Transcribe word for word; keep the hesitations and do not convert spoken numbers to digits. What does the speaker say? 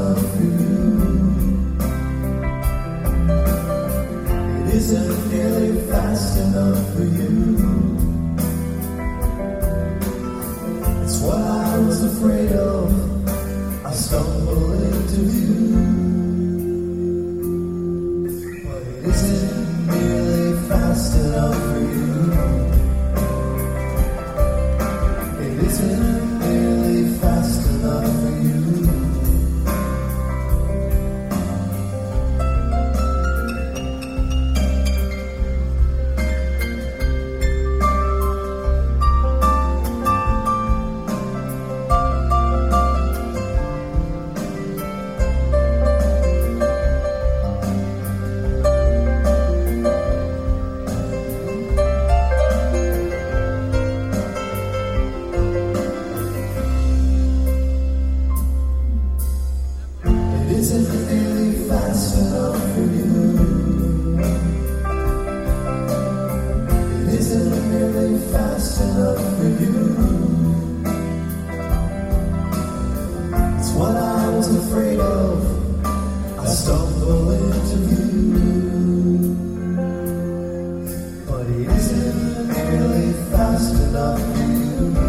enough for you. It isn't nearly fast enough for you. It's what I was afraid of. I stumble into view, but it isn't nearly fast enough for you. It isn't nearly fast enough for you. Isn't nearly fast enough for you. It isn't nearly fast enough for you. It's what I was afraid of. I stumble into view, but it isn't nearly fast enough for you.